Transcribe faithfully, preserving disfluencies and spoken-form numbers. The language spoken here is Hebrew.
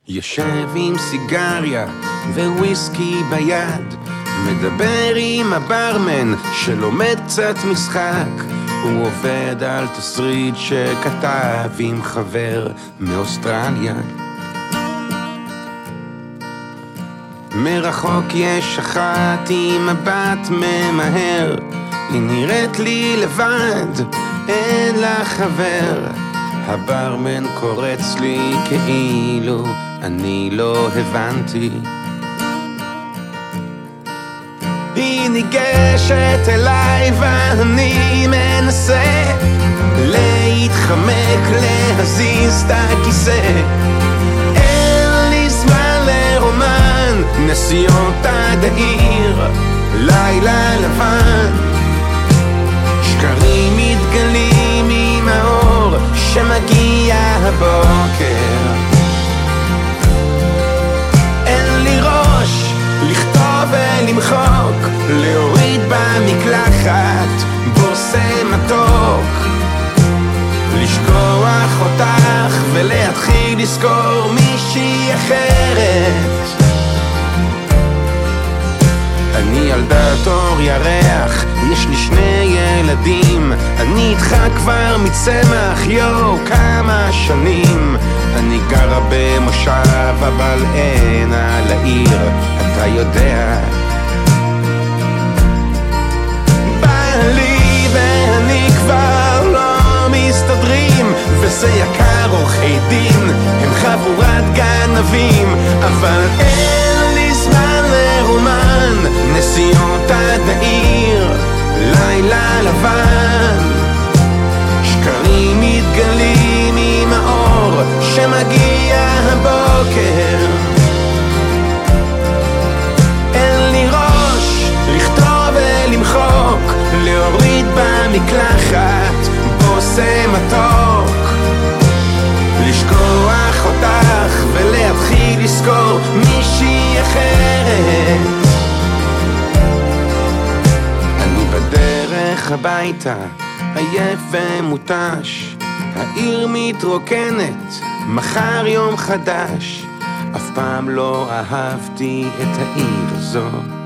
יושב עם סיגריה וויסקי ביד, מדבר עם הברמן שלומד קצת משחק. הוא עובד על תסריט שכתב עם חבר מאוסטרליה. מרחוק יש אחת עם מבט ממהר, היא נראית לי לבד, אין לה חבר. הברמן קורץ לי כאילו אני לא הבנתי. היא ניגשת אליי ואני מנסה להתחמק, להזיז את הכיסא. אין לי זמן לרומן, נסיעות עד העיר, לילה לבן. שקרים מתגלים עם האור שמגיע הבוקר. אין לי ראש לכתוב ולמחוק, להוריד במקלחת בוסה מתוק, לשכוח אותך ולהתחיל לזכור מישהי אחרת. אני ילדת אור ירח, יש לי שני ילדים, אני איתך כבר מצמח, יו, כמה שנים. אני גרה במושב אבל אין על העיר, אתה יודע. בעלי ואני כבר לא מסתדרים, וזה יקר עורכי דין, הם חבורת גנבים. אבל אין לי זמן לרומן, נסיעות עד העיר, לילה לבן. שקרים מתגלים עם האור שמגיע הבוקר. אין לי ראש לכתוב ולמחוק, להוריד במקלחת בוסה מתוק, לשכוח אותך ולהתחיל לזכור מישהי אחרת. אני בדרך הביתה עייף ומותש, העיר מתרוקנת, מחר יום חדש. אף פעם לא אהבתי את העיר הזאת.